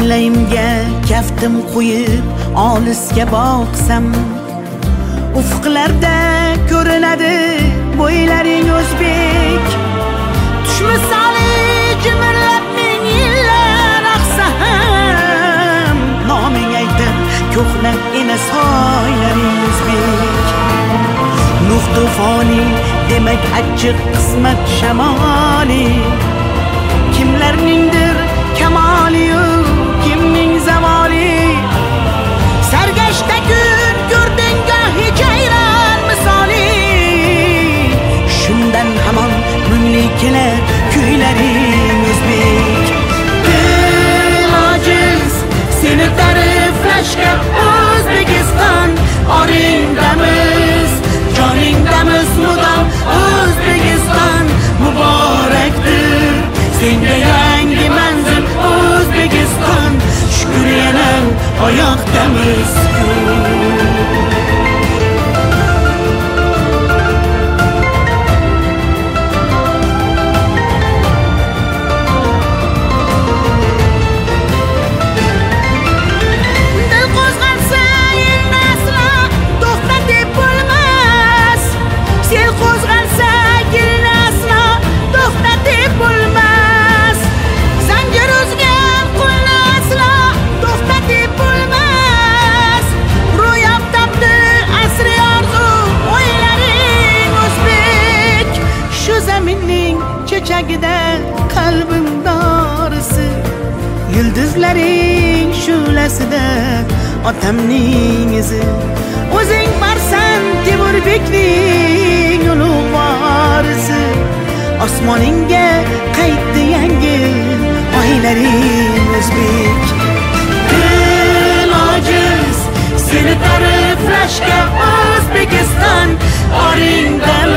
Manglayimga kaftim qo'yib olisga boqsam, ufqlarda ko'rinadi bo'ylaring o'zbek. Tush misoli jimirlab ming yillar aqsa ham, noming aytib ko'hna ena soylaring o'zbek. Nuh tufoni demak achchiq qismat shamoli, kimlarningdir kamoli-yu kimning zavoli. Sargashta kun ko'rding gohi jayron misoli, shundan hamon mungli kelar kuylaring o'zbek. Dil ojiz seni ta'riflashga O'zbekiston, oringdamiz joningdamiz mudom O'zbekiston. Muborakdir senga yangi manzil O'zbekiston, shukr yana oyoqdamiz-ku. Chechagida qalbim dorisi, yulduzlaring shulasida otamning izi. O'zing barsan Temurbekning ulug' vorisi, osmoningga qaytdi yangi oylaring o'zbek. Dil ojiz seni ta'riflashga O'zbekiston, oringda